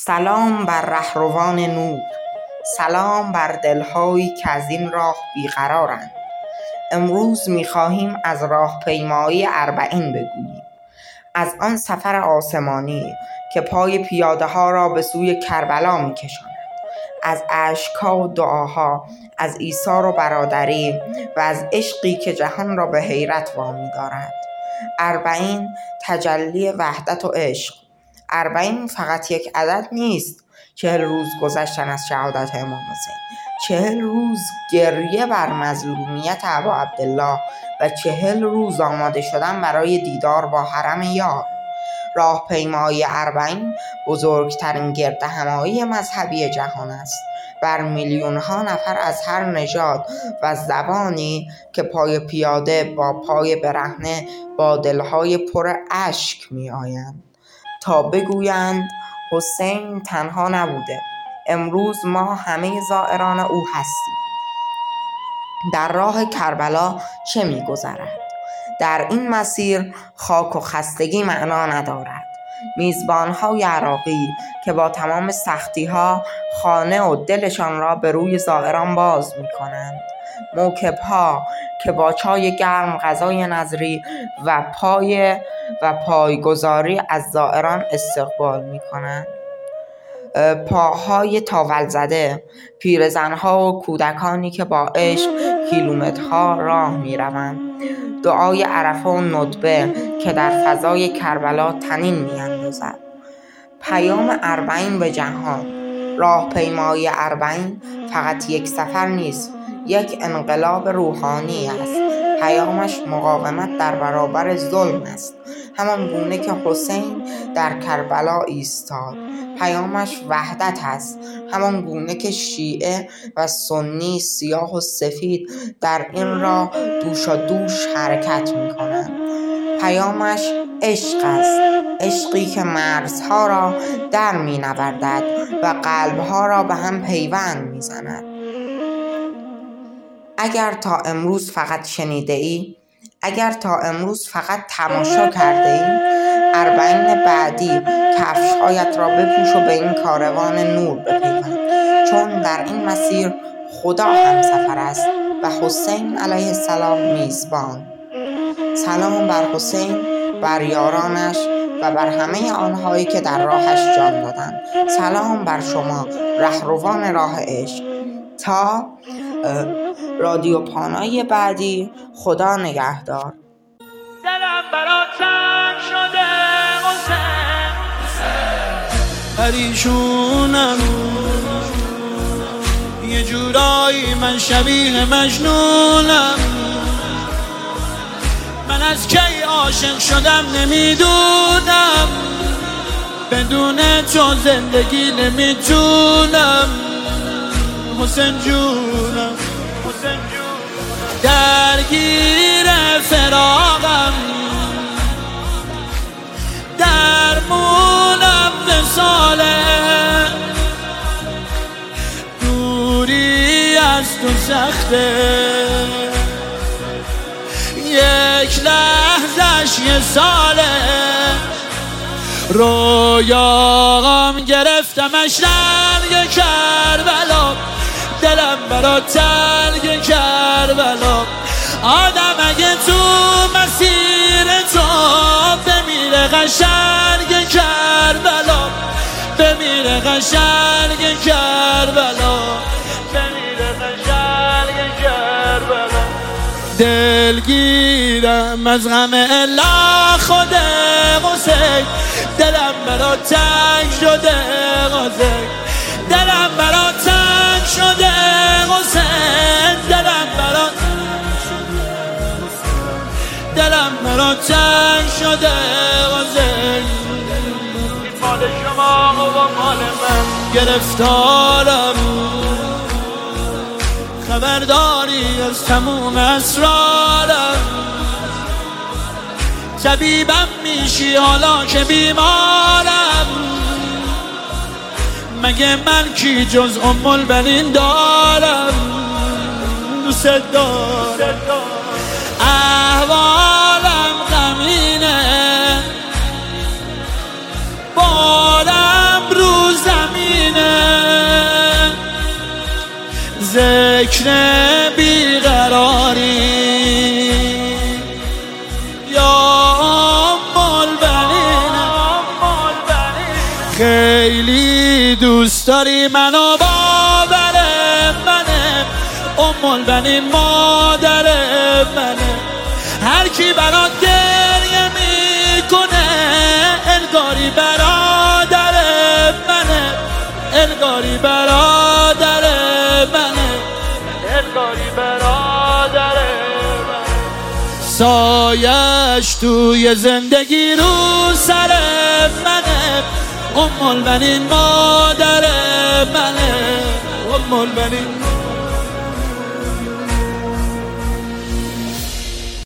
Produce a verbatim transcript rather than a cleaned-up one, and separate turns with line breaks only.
سلام بر رهروان نور، سلام بر دلهایی که از این راه بیقرارند. امروز می‌خواهیم از راهپیمایی اربعین بگوییم، از آن سفر آسمانی که پای پیاده‌ها را به سوی کربلا می‌کشاند، از اشک‌ها و دعاها، از ایثار و برادری و از عشقی که جهان را به حیرت وامی دارد. اربعین تجلی وحدت و عشق. اربعین فقط یک عدد نیست. چهل روز گذشتن از شهادت امام حسین، چهل روز گریه بر مظلومیت ابا عبدالله و چهل روز آماده شدن برای دیدار با حرم یار. راهپیمایی اربعین بزرگترین گردهمایی مذهبی جهان است، بر میلیون ها نفر از هر نژاد و زبانی که پای پیاده با پای برهنه با دلهای پر اشک می آیند تا بگویند حسین تنها نبوده، امروز ما همه زائران او هستیم. در راه کربلا چه می گذرد؟ در این مسیر خاک و خستگی معنا ندارد. میزبان‌های عراقی که با تمام سختی‌ها خانه و دلشان را به روی زائران باز می‌کنند، موکب‌ها که با چای گرم، غذای نظری و پای و پایگذاری از زائران استقبال می‌کنند، پاهای تاول زده، پیرزن‌ها و کودکانی که با عشق کیلومترها راه می‌روند، دعای عرفه و ندبه که در فضای کربلا طنین می‌اندازد. پیام اربعین به جهان. راهپیمایی اربعین فقط یک سفر نیست، یک انقلاب روحانی است. پیامش مقاومت در برابر ظلم است، همان گونه که حسین در کربلا ایستاد. پیامش وحدت است، همان گونه که شیعه و سنی، سیاه و سفید در این راه دوشا دوش حرکت می کنند. پیامش عشق است، عشقی که مرزها را در می نوردد و قلبها را به هم پیوند می زند. اگر تا امروز فقط شنیده ای، اگر تا امروز فقط تماشا کرده ای، اربعین بعدی کفش‌هایت را بپوش و به این کاروان نور بپیوند، چون در این مسیر خدا همسفر است و حسین علیه السلام میزبان. سلام بر حسین، بر یارانش و بر همه آنهایی که در راهش جان دادند. سلام بر شما رهروان راه عشق. تا رادیو پانای بعدی، خدا نگهدار.
دلم برات تنگ شده حسین، پریشونم یه جورایی، من شبیه مجنونم. من از کی عاشق شدم نمیدونم، بدون تو زندگی نمیتونم. حسین جونم، حسین جونم، درگیر فراقم، درمونم وصاله، دوری از تو سخته، یک لحظش یه ساله. رویاغم گرفتمش رنگ کربلا، دلم برا تنگ کربلا. آدم اگه تو مسیر تو بمیره قشنگ کربلا، بمیره قشنگ کربلا، بمیره قشنگ کربلا. دلگیرم از غم الا خود حسین، دلم برا تنگ شده حسین، دلم برا تنگ شده حسین، دلم برا دلم برا تنگ شده حسین. این مال شما و مال من، گرفتارم خبرداری از تموم اسرارم. طبیبم میشی حالا که بیمارم، مگه من کی جز ام البنین دارم. دوست دارم، احوالم غمینه، بارم روزم خیلی دوست داری منو، باور منه، ام البنین مادر منه. هر کی برات گریه میکنه انگاری برادر منه، انگاری برادر منه، انگاری برادر منه. سایش توی زندگی رو سر منه، ام البنین مادر منه، ام البنین